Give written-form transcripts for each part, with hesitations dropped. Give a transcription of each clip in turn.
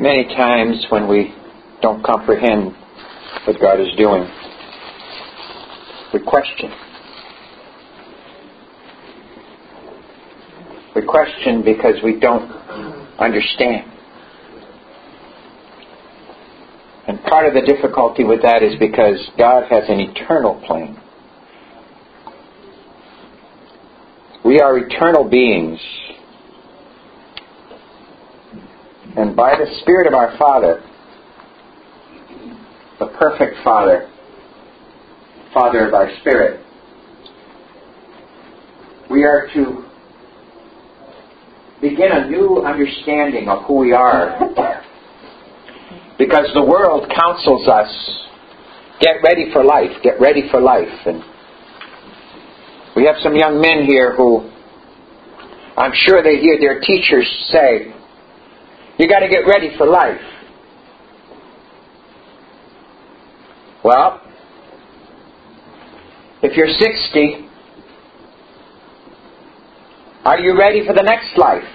Many times when we don't comprehend what God is doing, we question. We question because we don't understand. And part of the difficulty with that is because God has an eternal plan. We are eternal beings. And by the Spirit of our Father, the perfect Father, Father of our Spirit, we are to begin a new understanding of who we are. Because the world counsels us, get ready for life, get ready for life. And we have some young men here who, I'm sure they hear their teachers say, you got to get ready for life. Well, if you're 60, are you ready for the next life?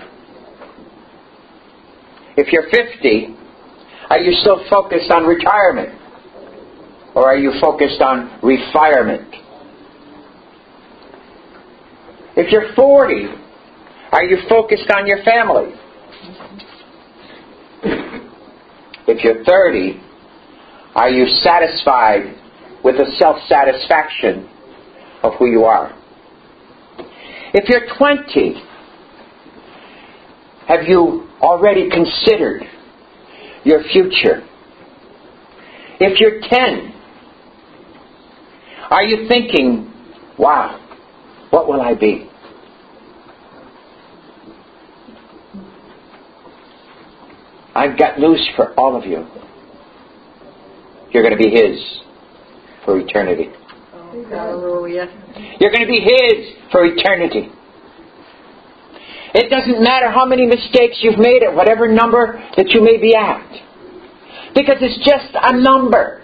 If you're 50, are you still focused on retirement? Or are you focused on refirement? If you're 40, are you focused on your family? If you're 30, are you satisfied with the self-satisfaction of who you are? If you're 20, have you already considered your future? If you're 10, are you thinking, wow, what will I be? I've got news for all of you. You're going to be His for eternity. Oh, hallelujah. You're going to be His for eternity. It doesn't matter how many mistakes you've made at whatever number that you may be at. Because it's just a number.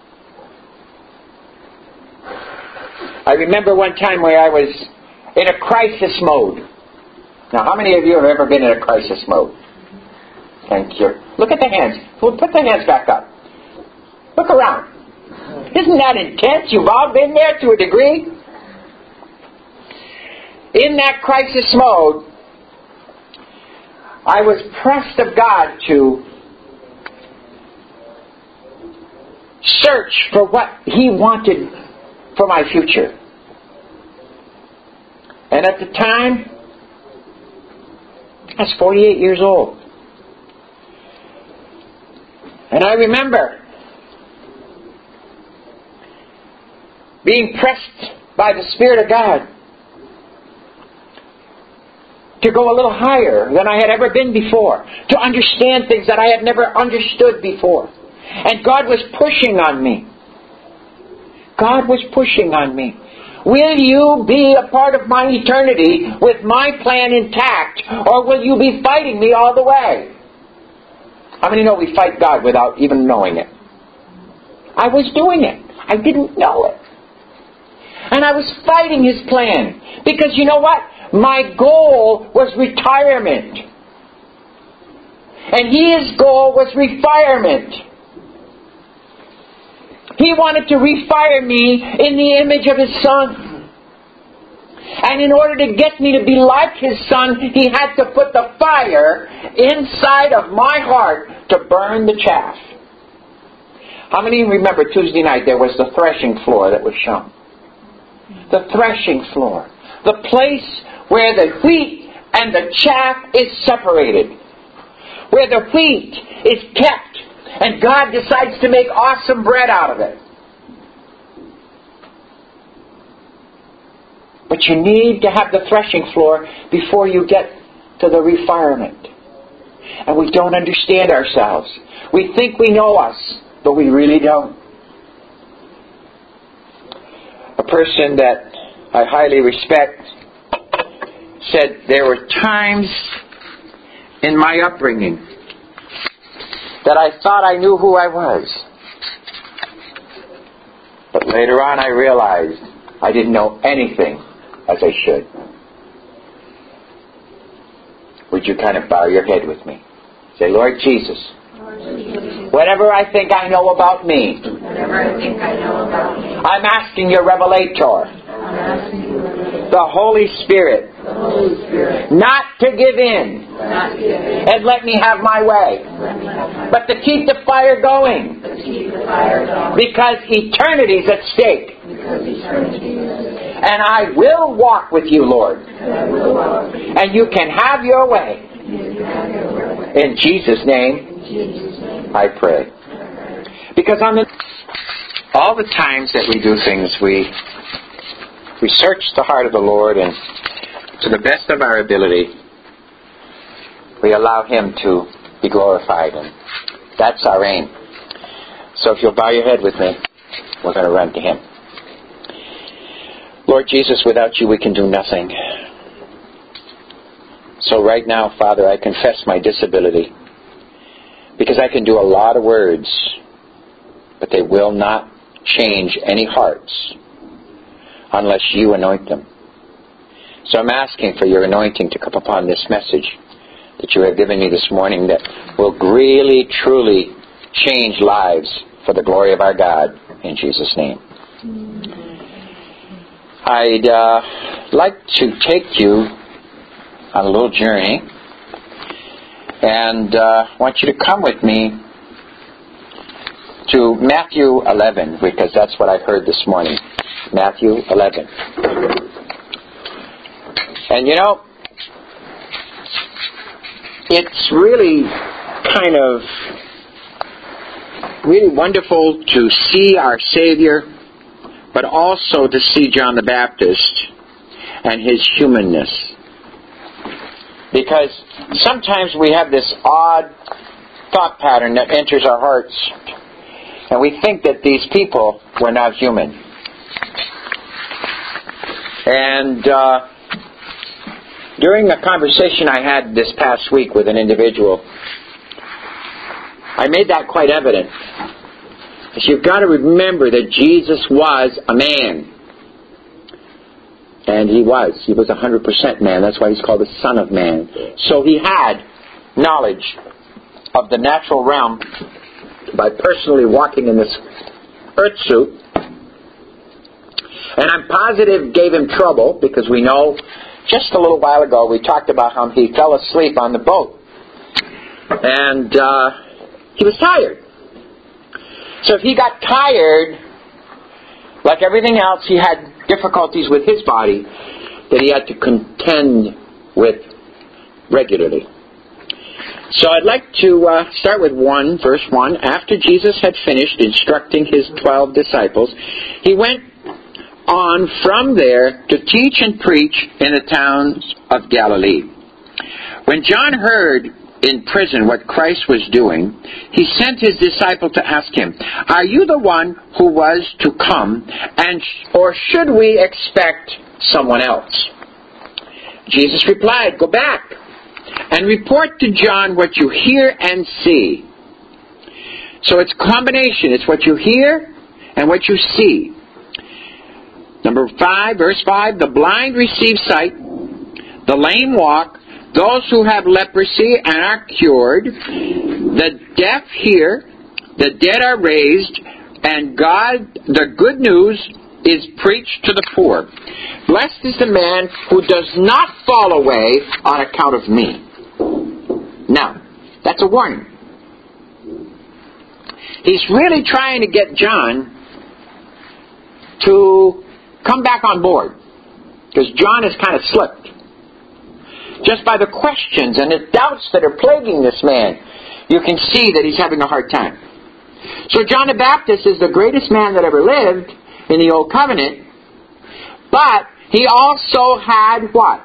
I remember one time where I was in a crisis mode. Now, how many of you have ever been in a crisis mode? Thank you. Look at the hands. Well, put the hands back up. Look around. Isn't that intense? You've all been there to a degree. In that crisis mode, I was pressed of God to search for what He wanted for my future. And at the time, I was 48 years old. And I remember being pressed by the Spirit of God to go a little higher than I had ever been before, to understand things that I had never understood before. And God was pushing on me. God was pushing on me. Will you be a part of my eternity with my plan intact, or will you be fighting me all the way? How many know we fight God without even knowing it? I was doing it. I didn't know it. And I was fighting His plan. Because you know what? My goal was retirement. And His goal was refirement. He wanted to refire me in the image of His Son. And in order to get me to be like His Son, He had to put the fire inside of my heart to burn the chaff. How many remember Tuesday night there was the threshing floor that was shown? The threshing floor. The place where the wheat and the chaff is separated. Where the wheat is kept and God decides to make awesome bread out of it. But you need to have the threshing floor before you get to the refirement. And we don't understand ourselves. We think we know us, but we really don't. A person that I highly respect said there were times in my upbringing that I thought I knew who I was. But later on I realized I didn't know anything as I should. Would you kind of bow your head with me? Say, Lord Jesus, Whatever I think I know about me, I'm asking your Revelator, the Holy Spirit, not to give in and let me have my way, but to keep the fire going, because eternity's at stake. And I will walk with you, Lord, and you can have your way. In Jesus' name, I pray. Because all the times that we do things, we search the heart of the Lord, and to the best of our ability, we allow Him to be glorified, and that's our aim. So if you'll bow your head with me, we're going to run to Him. Lord Jesus, without you we can do nothing. So right now, Father, I confess my disability, because I can do a lot of words, but they will not change any hearts unless you anoint them. So I'm asking for your anointing to come upon this message that you have given me this morning, that will really, truly change lives for the glory of our God, in Jesus' name. I'd like to take you on a little journey, and want you to come with me to Matthew 11, because that's what I heard this morning. Matthew 11. And you know, it's really kind of really wonderful to see our Savior, but also to see John the Baptist and his humanness. Because sometimes we have this odd thought pattern that enters our hearts, and we think that these people were not human. And during a conversation I had this past week with an individual, I made that quite evident. Because you've got to remember that Jesus was a man. And he was 100% man. That's why he's called the Son of Man. So he had knowledge of the natural realm by personally walking in this earth suit. And I'm positive gave him trouble, because we know just a little while ago we talked about how he fell asleep on the boat. And he was tired. So if he got tired, like everything else, he had difficulties with his body that he had to contend with regularly. So I'd like to start with verse 1. After Jesus had finished instructing his 12 disciples, he went on from there to teach and preach in the towns of Galilee. When John heard in prison what Christ was doing, he sent his disciple to ask him, "Are you the one who was to come, or should we expect someone else?" Jesus replied, "Go back and report to John what you hear and see." So it's a combination. It's what you hear and what you see. Verse 5, the blind receive sight, the lame walk, those who have leprosy and are cured, the deaf hear, the dead are raised, and the good news is preached to the poor. Blessed is the man who does not fall away on account of me. Now, that's a warning. He's really trying to get John to come back on board, because John has kind of slipped. Just by the questions and the doubts that are plaguing this man, you can see that he's having a hard time. So John the Baptist is the greatest man that ever lived in the Old Covenant, but he also had what?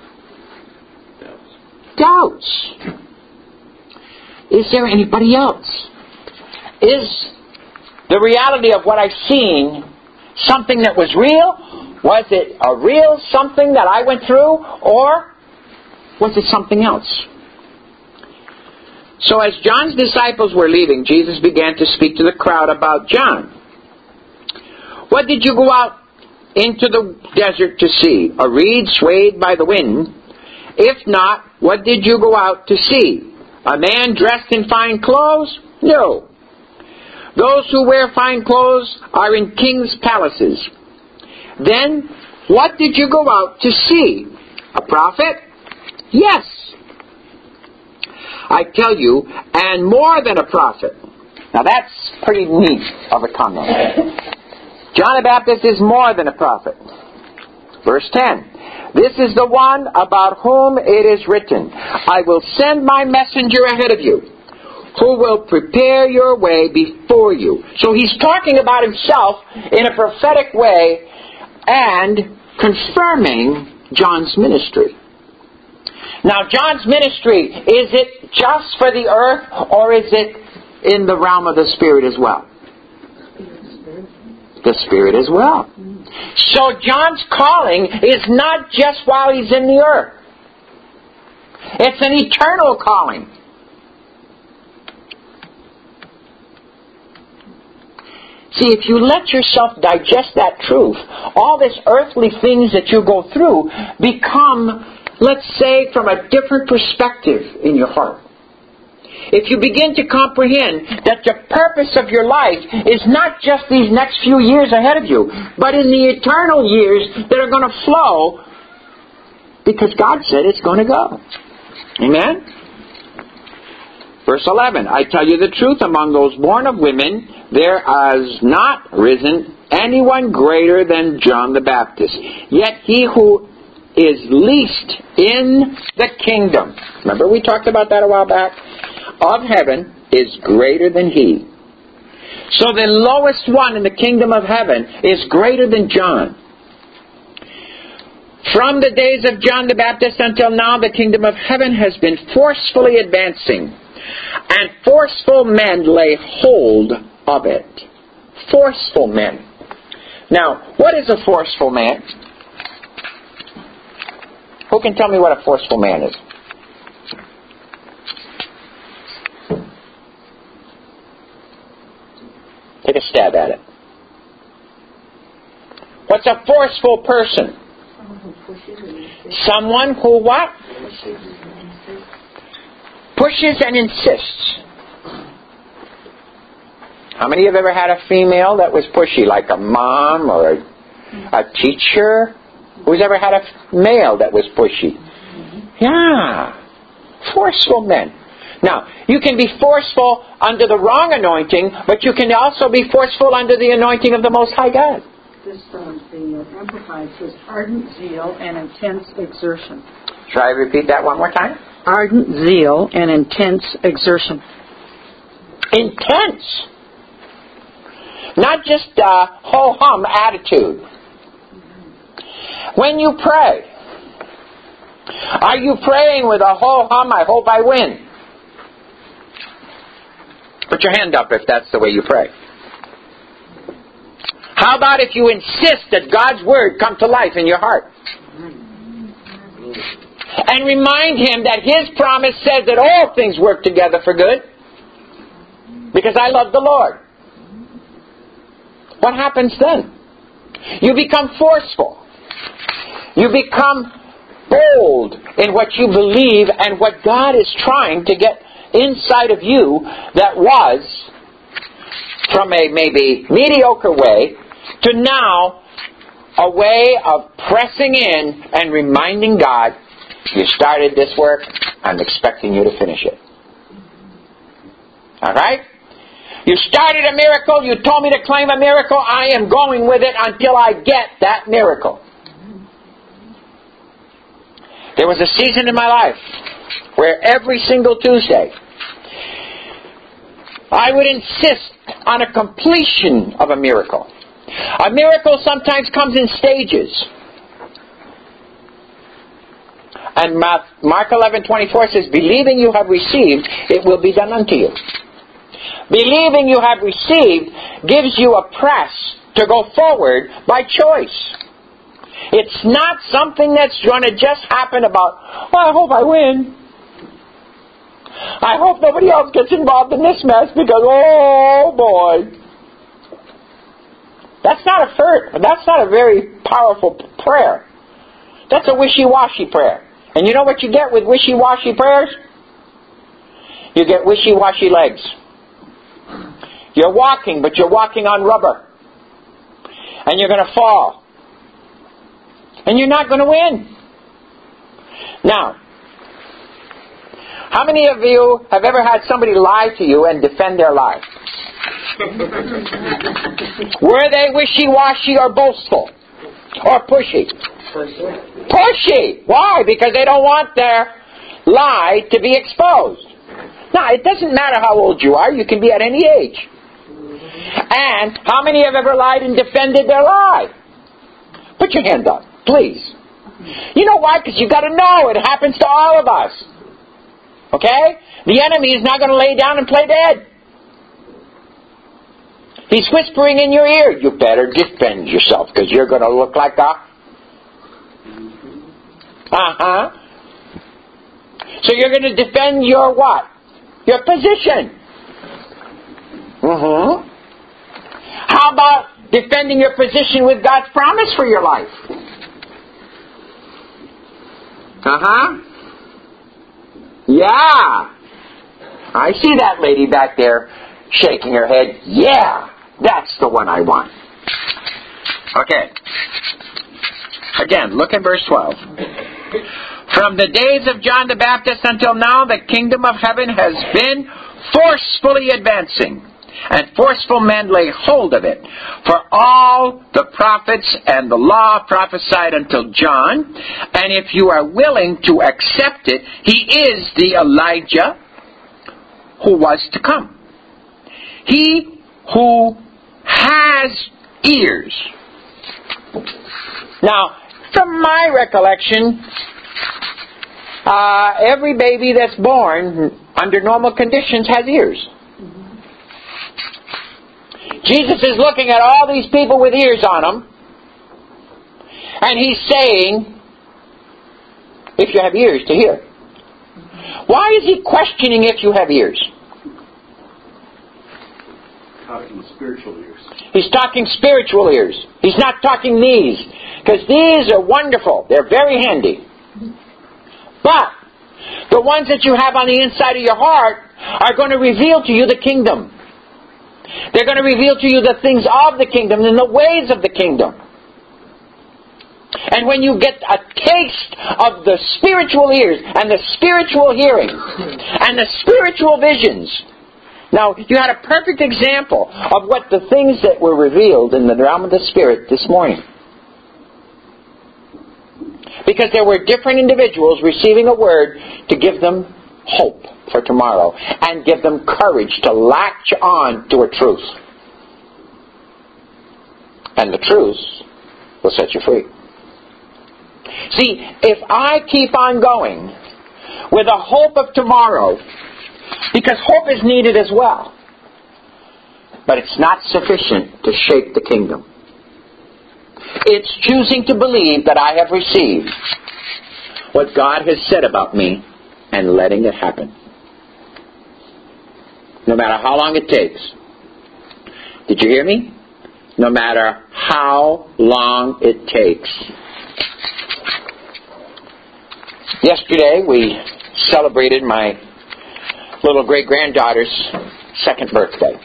Doubts. Is there anybody else? Is the reality of what I've seen something that was real? Was it a real something that I went through? Or was it something else? So as John's disciples were leaving, Jesus began to speak to the crowd about John. What did you go out into the desert to see? A reed swayed by the wind? If not, what did you go out to see? A man dressed in fine clothes? No. Those who wear fine clothes are in kings' palaces. Then, what did you go out to see? A prophet? Yes. I tell you, and more than a prophet. Now that's pretty neat of a comment. John the Baptist is more than a prophet. Verse 10. This is the one about whom it is written, I will send my messenger ahead of you, who will prepare your way before you. So he's talking about himself in a prophetic way and confirming John's ministry. Now, John's ministry, is it just for the earth, or is it in the realm of the Spirit as well? The Spirit as well. So John's calling is not just while he's in the earth. It's an eternal calling. See, if you let yourself digest that truth, all these earthly things that you go through become, let's say, from a different perspective in your heart. If you begin to comprehend that the purpose of your life is not just these next few years ahead of you, but in the eternal years that are going to flow, because God said it's going to go. Amen? Verse 11, I tell you the truth, among those born of women, there has not risen anyone greater than John the Baptist. Yet he who is least in the kingdom, remember we talked about that a while back, of heaven is greater than he. So the lowest one in the kingdom of heaven is greater than John. From the days of John the Baptist until now, the kingdom of heaven has been forcefully advancing, and forceful men lay hold of it. Forceful men. Now, what is a forceful man? Who can tell me what a forceful man is? Take a stab at it. What's a forceful person? Someone who what? Pushes and insists. How many of you have ever had a female that was pushy, like a mom or a teacher? Who's ever had a male that was pushy? Yeah. Forceful men. Now, you can be forceful under the wrong anointing, but you can also be forceful under the anointing of the Most High God. This the Amplified says ardent zeal and intense exertion. Try to repeat that one more time. Ardent zeal and intense exertion. Intense. Not just a ho-hum attitude. When you pray, are you praying with a ho-hum, I hope I win? Put your hand up if that's the way you pray. How about if you insist that God's Word come to life in your heart? And remind Him that His promise says that all things work together for good. Because I love the Lord. What happens then? You become forceful. You become bold in what you believe and what God is trying to get inside of you that was from a maybe mediocre way to now a way of pressing in and reminding God, you started this work, I'm expecting you to finish it. Alright? You started a miracle, you told me to claim a miracle, I am going with it until I get that miracle. There was a season in my life where every single Tuesday I would insist on a completion of a miracle. A miracle sometimes comes in stages. And Mark 11:24 says, believing you have received, it will be done unto you. Believing you have received gives you a press to go forward by choice. It's not something that's going to just happen about, oh, I hope I win. I hope nobody else gets involved in this mess because, oh boy. That's not a very powerful prayer. That's a wishy-washy prayer. And you know what you get with wishy-washy prayers? You get wishy-washy legs. You're walking, but you're walking on rubber. And you're going to fall. And you're not going to win. Now, how many of you have ever had somebody lie to you and defend their lie? Were they wishy-washy or boastful? Or pushy? Pushy! Why? Because they don't want their lie to be exposed. Now, it doesn't matter how old you are. You can be at any age. And how many have ever lied and defended their lie? Put your hand up, please. You know why? Because you've got to know it happens to all of us. Okay? The enemy is not going to lay down and play dead. He's whispering in your ear, you better defend yourself because you're going to look like a... So you're going to defend your what? Your position. How about defending your position with God's promise for your life? Yeah. I see that lady back there shaking her head. Yeah, that's the one I want. Okay. Again, look at verse 12. From the days of John the Baptist until now, the kingdom of heaven has been forcefully advancing, and forceful men lay hold of it. For all the prophets and the law prophesied until John, and if you are willing to accept it, he is the Elijah who was to come. He who has ears. Now, from my recollection, every baby that's born under normal conditions has ears. Jesus is looking at all these people with ears on them, and he's saying, if you have ears to hear. Why is he questioning if you have ears? Talking spiritual ears. He's talking spiritual ears. He's not talking these, because these are wonderful. They're very handy. But the ones that you have on the inside of your heart are going to reveal to you the kingdom. They're going to reveal to you the things of the kingdom and the ways of the kingdom. And when you get a taste of the spiritual ears and the spiritual hearing and the spiritual visions. Now, you had a perfect example of what the things that were revealed in the realm of the Spirit this morning. Because there were different individuals receiving a word to give them hope for tomorrow and give them courage to latch on to a truth. And the truth will set you free. See, if I keep on going with a hope of tomorrow, because hope is needed as well, but it's not sufficient to shake the kingdom. It's choosing to believe that I have received what God has said about me and letting it happen. No matter how long it takes. Did you hear me? No matter how long it takes. Yesterday we celebrated my little great-granddaughter's second birthday.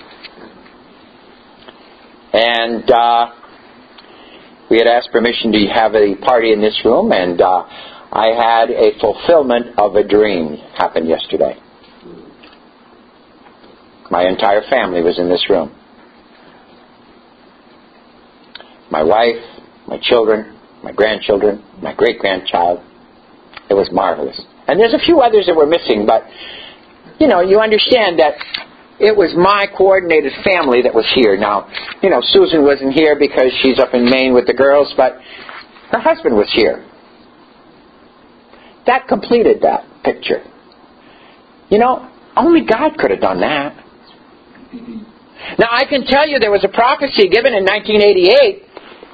And we had asked permission to have a party in this room, and I had a fulfillment of a dream happen yesterday. My entire family was in this room. My wife, my children, my grandchildren, my great-grandchild. It was marvelous. And there's a few others that were missing, but, you know, you understand that it was my coordinated family that was here. Now, you know, Susan wasn't here because she's up in Maine with the girls, but her husband was here. That completed that picture. You know, only God could have done that. Now, I can tell you there was a prophecy given in 1988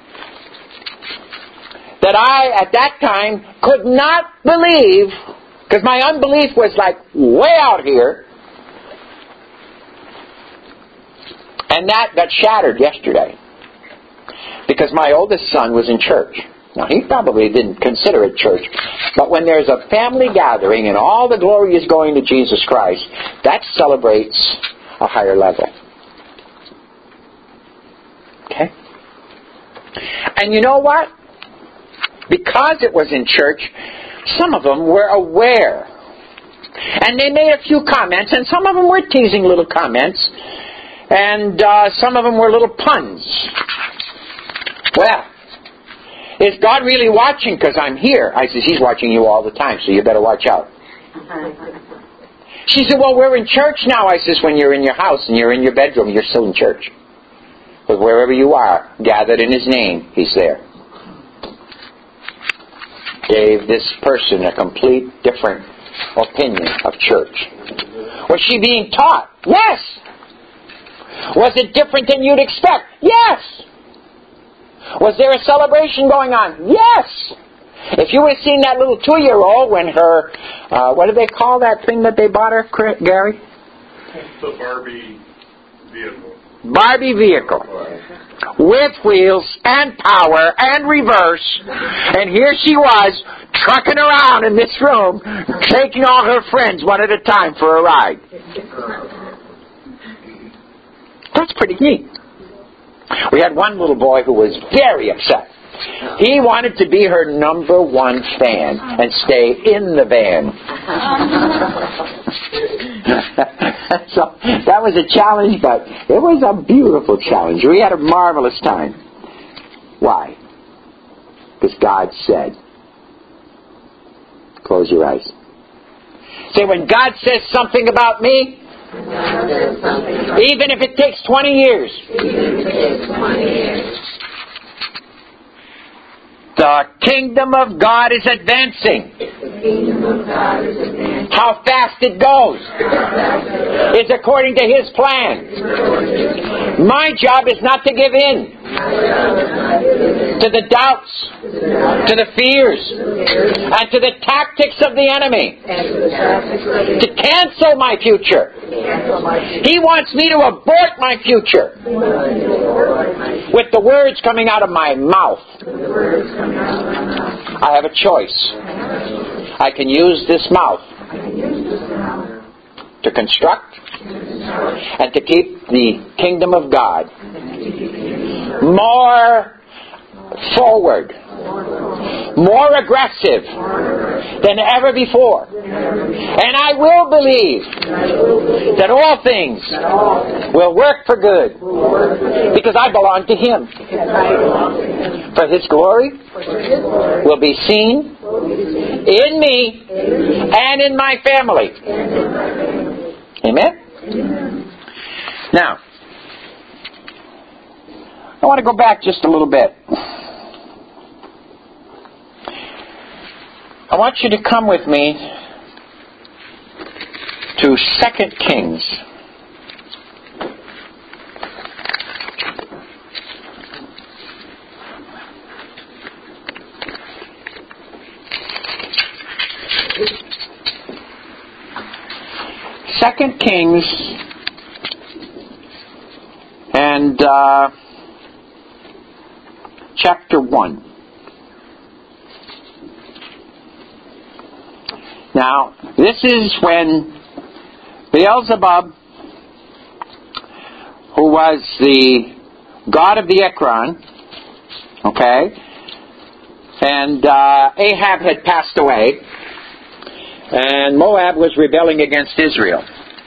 that I, at that time, could not believe, because my unbelief was like way out here. And that got shattered yesterday. Because my oldest son was in church. Now, he probably didn't consider it church. But when there's a family gathering and all the glory is going to Jesus Christ, that celebrates a higher level. And you know what? Because it was in church, some of them were aware. And they made a few comments, and some of them were teasing little comments, and some of them were little puns. Well, is God really watching because I'm here? I said, He's watching you all the time, so you better watch out. She said, well, we're in church now. I says, when you're in your house and you're in your bedroom, you're still in church. But wherever you are, gathered in His name, He's there. Gave this person a complete different opinion of church. Was she being taught? Yes. Was it different than you'd expect? Yes. Was there a celebration going on? Yes. If you would have seen that little 2-year-old when her, what do they call that thing that they bought her, Gary? The Barbie vehicle. Barbie vehicle. With wheels and power and reverse. And here she was, trucking around in this room, taking all her friends one at a time for a ride. That's pretty neat. We had one little boy who was very upset. He wanted to be her number one fan and stay in the van. So that was a challenge, but it was a beautiful challenge. We had a marvelous time. Why? Because God said. Close your eyes. Say, when God says something about me, even if it takes 20 years, the kingdom of God is advancing. How fast it goes is according to His plan. My job is not to give in to the doubts, to the fears, and to the tactics of the enemy to cancel my future. He wants me to abort my future with the words coming out of my mouth. I have a choice. I can use this mouth to construct and to keep the kingdom of God more forward, more aggressive than ever before. And I will believe that all things will work for good because I belong to Him. For His glory will be seen in me and in my family. Amen? Now, I want to go back just a little bit. I want you to come with me to 2 Kings. Second Kings and chapter 1. Now, this is when Beelzebub, who was the god of the Ekron, okay, and Ahab had passed away, and Moab was rebelling against Israel.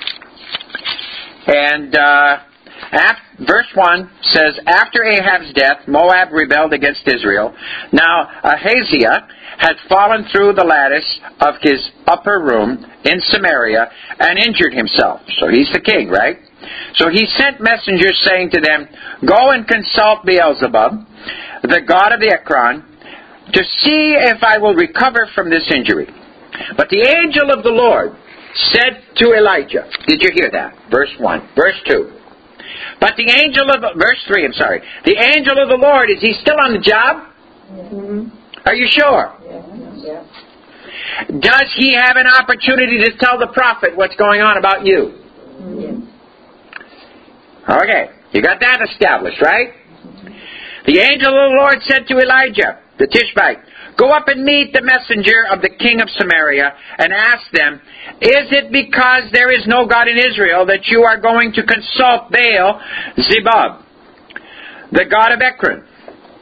And verse 1 says, after Ahab's death, Moab rebelled against Israel. Now Ahaziah had fallen through the lattice of his upper room in Samaria and injured himself. So he's the king, right? So he sent messengers saying to them, go and consult Beelzebub, the god of the Ekron, to see if I will recover from this injury. But the angel of the Lord said to Elijah, did you hear that? Verse 1. Verse 2. But the angel of, verse 3, I'm sorry. The angel of the Lord, is he still on the job? Mm-hmm. Are you sure? Yeah. Does he have an opportunity to tell the prophet what's going on about you? Mm-hmm. Okay, you got that established, right? The angel of the Lord said to Elijah, the Tishbite, go up and meet the messenger of the king of Samaria and ask them, is it because there is no God in Israel that you are going to consult Baal Zebub, the god of Ekron?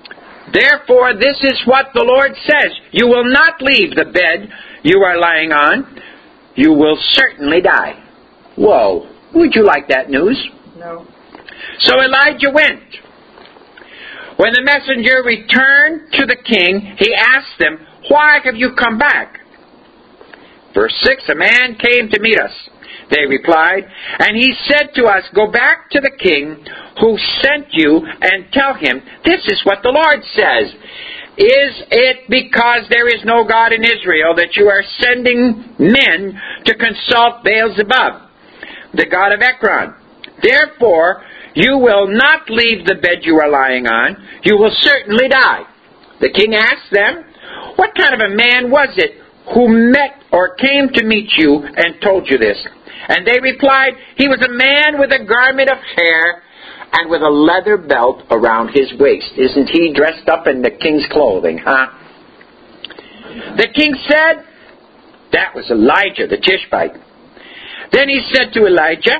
Therefore, this is what the Lord says. You will not leave the bed you are lying on. You will certainly die. Whoa. Would you like that news? No. So Elijah went. When the messenger returned to the king, he asked them, why have you come back? Verse 6, a man came to meet us, they replied, and he said to us, go back to the king who sent you and tell him, this is what the Lord says. Is it because there is no God in Israel that you are sending men to consult Baal-zebub, the god of Ekron? Therefore, you will not leave the bed you are lying on. You will certainly die. The king asked them, what kind of a man was it who met or came to meet you and told you this? And they replied, he was a man with a garment of hair and with a leather belt around his waist. Isn't he dressed up in the king's clothing, huh? The king said, that was Elijah the Tishbite. Then he said to Elijah,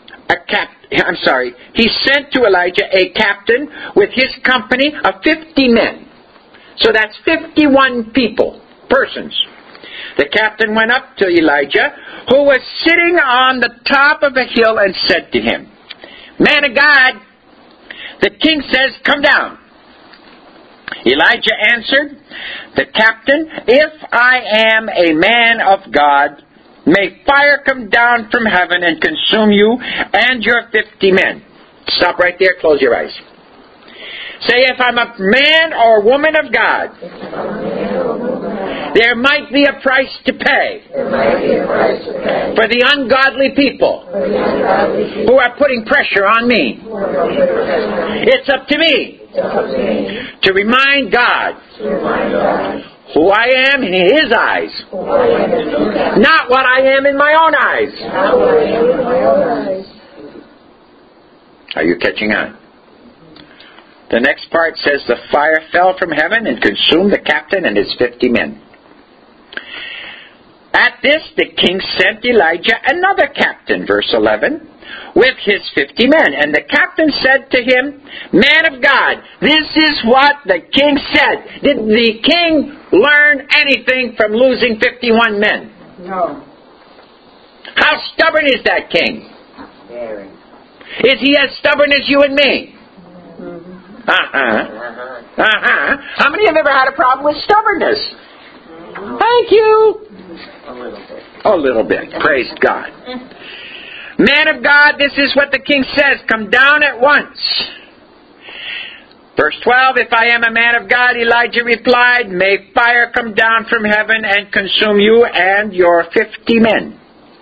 he sent to Elijah a captain with his company of 50 men. So that's 51 persons. The captain went up to Elijah, who was sitting on the top of a hill, and said to him, man of God, the king says, come down. Elijah answered the captain, if I am a man of God, may fire come down from heaven and consume you and your 50 men. Stop right there, close your eyes. Say, if I'm a man or woman of God, there might be a price to pay for the ungodly people who are putting pressure on me. It's up to me to remind God who I am in His eyes, not what I am in my own eyes. Are you catching on? The next part says, the fire fell from heaven and consumed the captain and his 50 men. At this, the king sent Elijah another captain, verse 11, with his 50 men. And the captain said to him, man of God, this is what the king said. Did the king learn anything from losing 51 men? No. How stubborn is that king? Very. Is he as stubborn as you and me? How many have ever had a problem with stubbornness? Thank you. A little bit. Praise God. Man of God, this is what the king says. Come down at once. Verse 12, if I am a man of God, Elijah replied, may fire come down from heaven and consume you and your 50 men.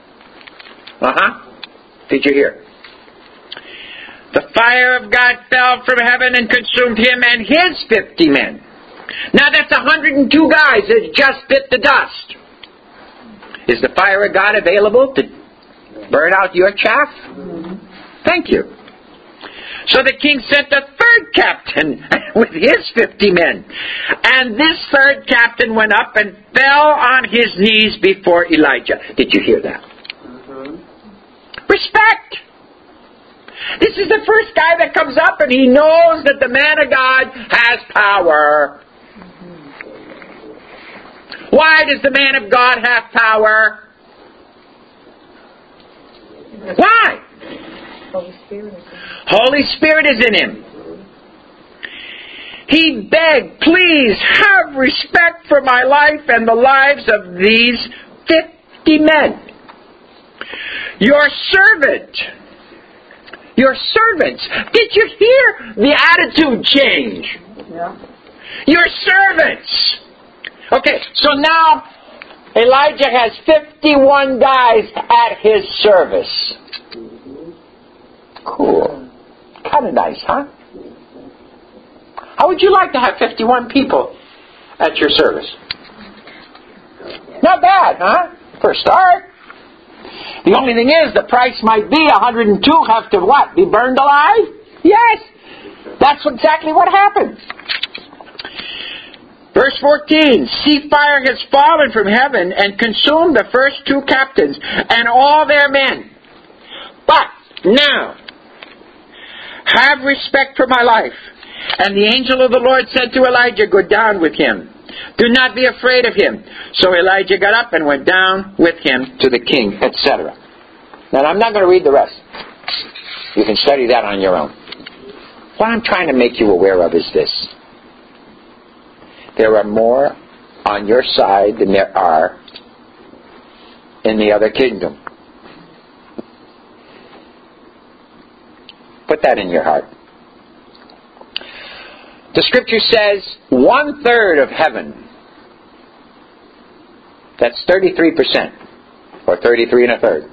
Did you hear? The fire of God fell from heaven and consumed him and his 50 men. Now that's 102 guys that just bit the dust. Is the fire of God available to burn out your chaff? Thank you. So the king sent a third captain with his 50 men. And this third captain went up and fell on his knees before Elijah. Did you hear that? Respect. This is the first guy that comes up and he knows that the man of God has power. Why does the man of God have power? Why? Holy Spirit is in him. He begged, please have respect for my life and the lives of these 50 men. Your servants. Did you hear the attitude change? Yeah. Your servants. Okay, so now Elijah has 51 guys at his service. Cool. Kind of nice, huh? How would you like to have 51 people at your service? Not bad, huh? For a start. The only thing is, the price might be 102 have to what? Be burned alive? Yes. That's exactly what happened. Verse 14, see, fire has fallen from heaven and consumed the first two captains and all their men. But now, have respect for my life And the angel of the Lord said to Elijah, go down with him. Do not be afraid of him. So Elijah got up and went down with him to the king, etc. Now, I'm not going to read the rest. You can study that on your own. What I'm trying to make you aware of is this. There are more on your side than there are in the other kingdom. Put that in your heart. The scripture says 1/3 of heaven, that's 33%, or 33 1/3,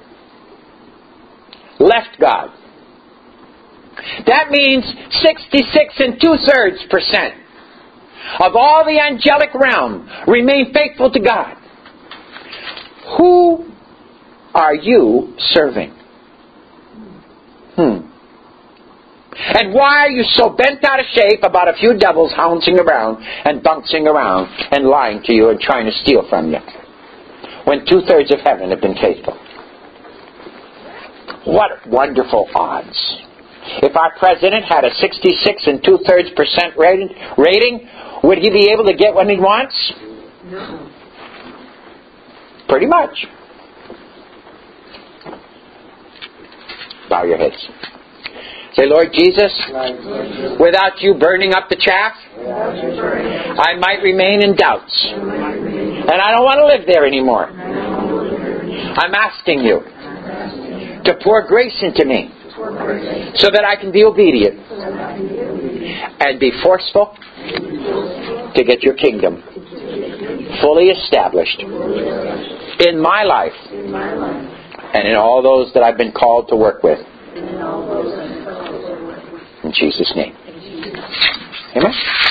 left God. That means 66 2/3% of all the angelic realm remain faithful to God. Who are you serving? And why are you so bent out of shape about a few devils bouncing around and bouncing around and lying to you and trying to steal from you, when 2/3 of heaven have been faithful? What wonderful odds. If our president had a 66 2/3% rating, would he be able to get what he wants? No. Pretty much. Bow your heads. Say, Lord Jesus, without you burning up the chaff, I might remain in doubts. And I don't want to live there anymore. I'm asking you to pour grace into me so that I can be obedient and be forceful to get your kingdom fully established in my life and in all those that I've been called to work with. In Jesus' name. Amen.